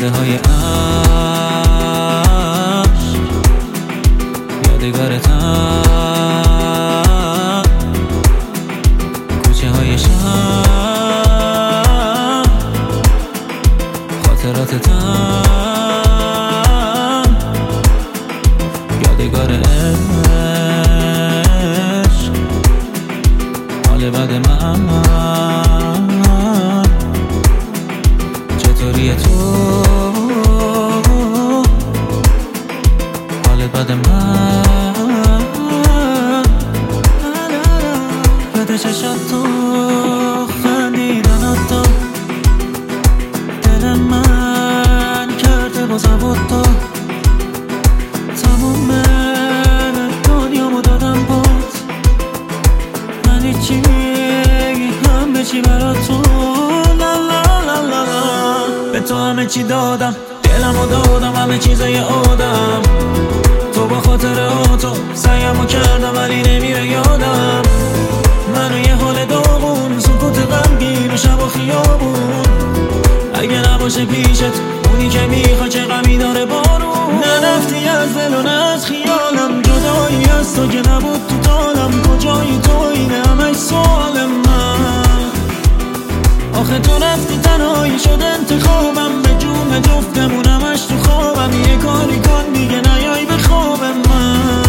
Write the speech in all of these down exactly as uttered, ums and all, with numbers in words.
رده های عشق یادگارتم، کوچه های شهر خاطراتتم، یادگار عشق حال بد من. چطوری تو حال بد من؟ یاد چشات تو خندیدنات تو دل من کرده با زبط تو، تموم دنیامو دادم بات، من هیچی همه چی برات تو. لا لا لا لا به تو همه چی دادم، دلمو دادم، همه چیزای آدم. تو با خاطر تو سعیمو کردم ولی نمیره یادم. منو یه حال داغون، سکوت غمگین و شب و خیابون. اگه نباشه پیشت اونی که میخوا چه غمی داره بارون. نرفتی از دل و نه از خیالم، جدایی از تو که نبود تو طالم. کجایی تو اینه همش سوال من. آخه تو رفتی تنهایی شد انتخابم، به جون جفتمون همش تو خوابم. یه کاری کن دیگه نیای به خواب من.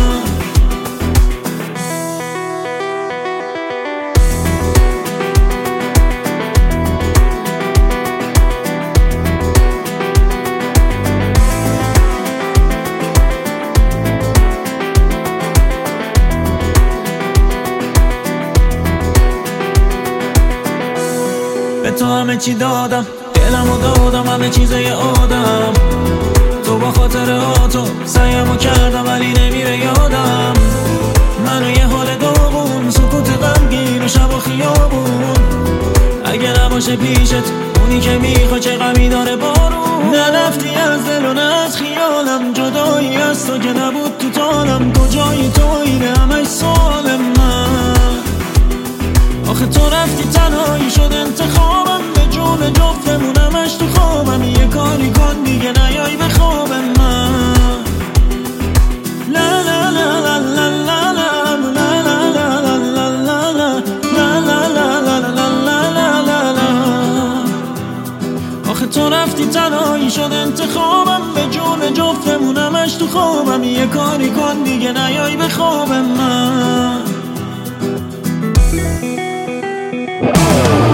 به تو همه چی دادم، دلمو دادم، همه چیزای آدم. تو با خاطر تو سعیمو کردم ولی نمیره یادم. منو یه حال داغون، سکوت غمگین و شب و خیابون. اگه نباشه پیشت اونی که میخوا چه غمی داره بارون. نرفتی از دل و نه از خیالم، جدایی از تو که نبود تو طالم. کجایی تو اینه همش سوال من. آخه تو رفتی تنهایی شد انتخابم، به جون جفتمون همش تو خوابم. یه کاری کن دیگه نیای به خواب من. لا لا لا لا لا لا لا لا لا لا لا لا. آخه تو رفتی تنهایی شد انتخابم، به جون جفتمون همش تو خوابم. یه کاری کن دیگه نیای به خواب من.